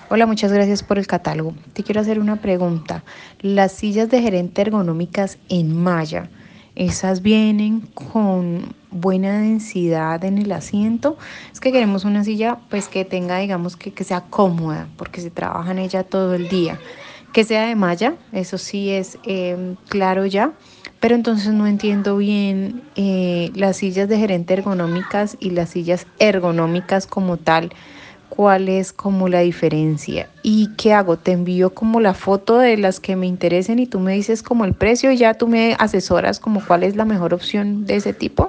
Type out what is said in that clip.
Hola, muchas gracias por el catálogo. Te quiero hacer una pregunta. Las sillas de gerente ergonómicas en malla, ¿esas vienen con buena densidad en el asiento? Es que queremos una silla pues que tenga, digamos, que sea cómoda, porque se trabaja en ella todo el día. Que sea de malla, eso sí es claro ya, pero entonces no entiendo bien las sillas de gerente ergonómicas y las sillas ergonómicas como tal. ¿Cuál es como la diferencia? ¿Y qué hago? Te envío como la foto de las que me interesen y tú me dices como el precio y ya tú me asesoras como cuál es la mejor opción de ese tipo.